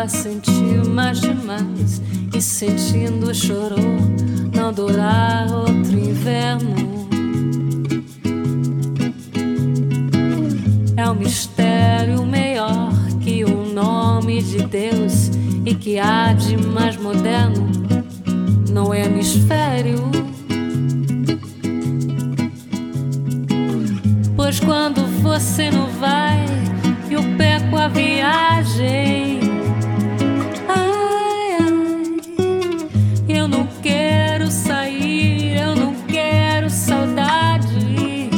sentiu mais demais e sentindo chorou, não durar outro inverno. É um mistério maior que o nome de Deus e que há de mais moderno no hemisfério. Pois quando você não vai, eu perco a viagem. Ai, ai, eu não quero sair, eu não quero saudade.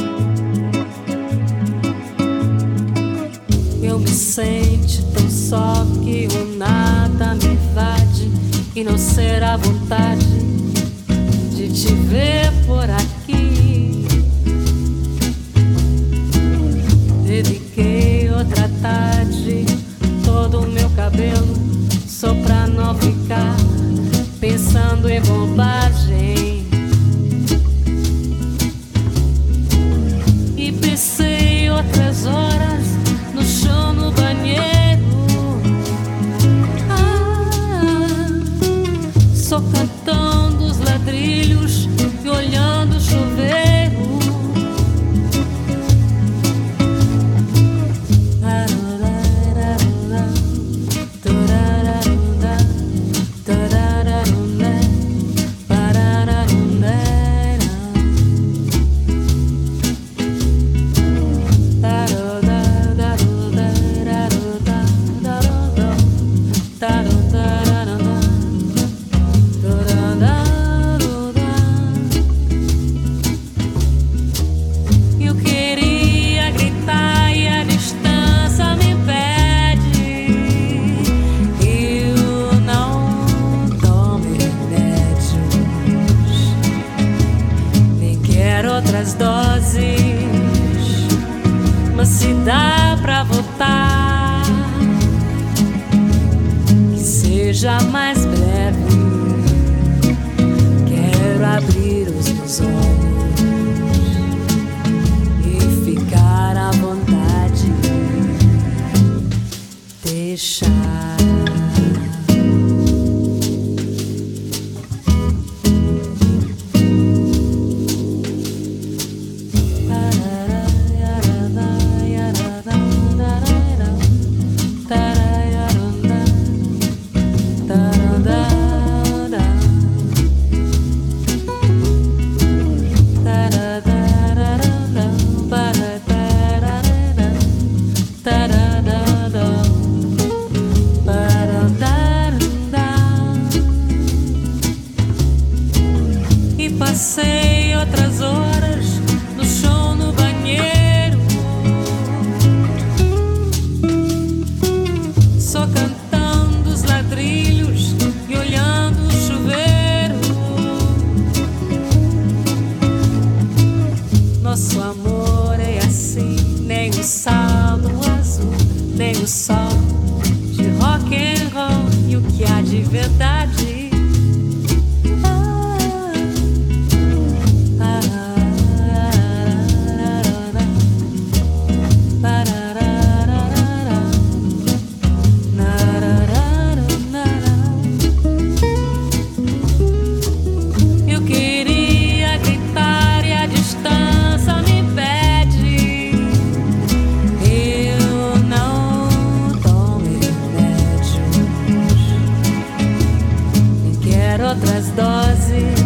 Eu me sente tão só que o nada me invade e não será vontade de te ver por aqui. Dediquei outra tarde todo o meu cabelo só pra não ficar pensando em bobagem. E pensei outras horas no chão, no banheiro. Só cantando os ladrilhos e olhando o chuveiro. Outras doses, mas se dá pra voltar, que seja mais breve. Quero abrir os meus olhos e ficar à vontade, deixar. E passei outras horas no chão, no banheiro, só cantando os ladrilhos e olhando o chuveiro. Nosso amor é assim, nem o sal do azul, nem o sol de rock and roll, e o que há de verdade. Outras doses,